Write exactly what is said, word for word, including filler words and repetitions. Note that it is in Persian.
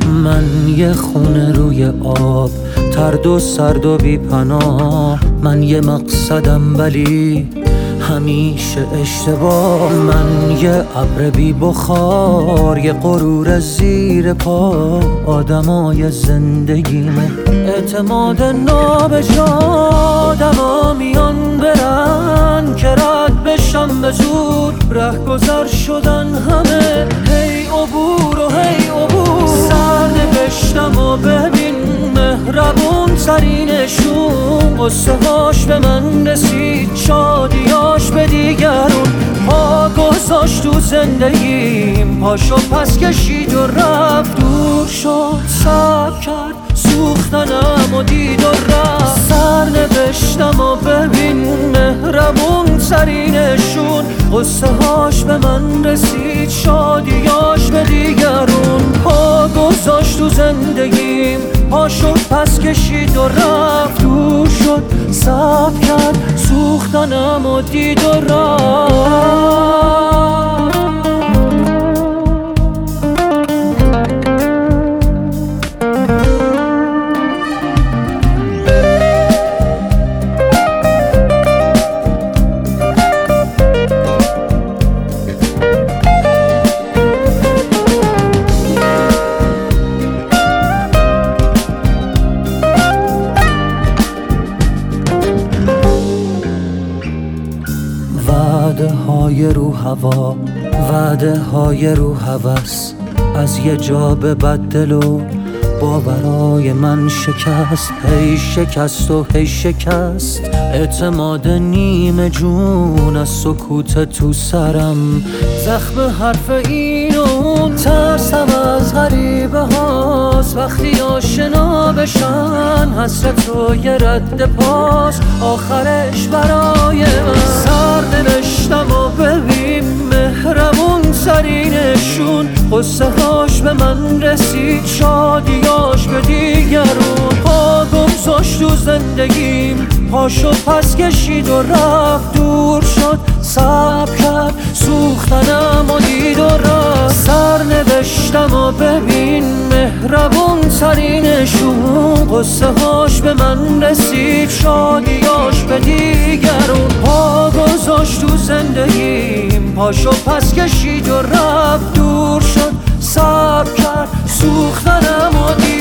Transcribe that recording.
من یه خونه روی آب، ترد و سرد و بی پناه. من یه مقصدم ولی همیشه اشتباه. من یه ابر بی بخار، یه غرور زیر پا. آدمای زندگیمه اعتماد نابجا. آدما میان برن که رد بشم به زور. ره گذر شدن همه، هی عبور و هی عبور. سرنوشتم و ببین مهربون ترینشون. قصه هاش به من رسید، شادیاش به دیگرون. پا گذاشت تو زندگیم، پاشو پس کشید و رفت. دور شد صبر کرد، سوختنم و دید و رفت. سرنوشتم و ببین مهربون ترینشون. قصه هاش به من رسید، شادیاش به دیگرون. پا گذاشت تو زندگیم، پاشو پس کشید و رفت. دور شد صبر کرد، سوختنم و دید و رفت. وعده های رو هوا، وعده های رو هوس. از یه جا به بدل و باورای من شکست. هی شکست و هی شکست. اعتماد نیمه جون از سکوت تو سرم. زخم حرف این و اون، ترسم از غریبه هاست. وقتی آشنا بشن حسرت و یه رد پاس. آخرش برای من سرنوشتم و ببین مهربون ترینشون. قصه هاش به من رسید، شادیاش به دیگرون. پا گذاشت تو زندگیم، پاشو پس کشید و رفت. دور شد صبر کرد، سوختنم و دید و رفت. سرنوشتم و ببین مهربون ترینشون. قصه هاش به من رسید، شادیاش به دیگرون. پا گذاشت تو زندگیم، پاشو پس کشید و رفت. دور شد صبر کرد، سوختنم و دید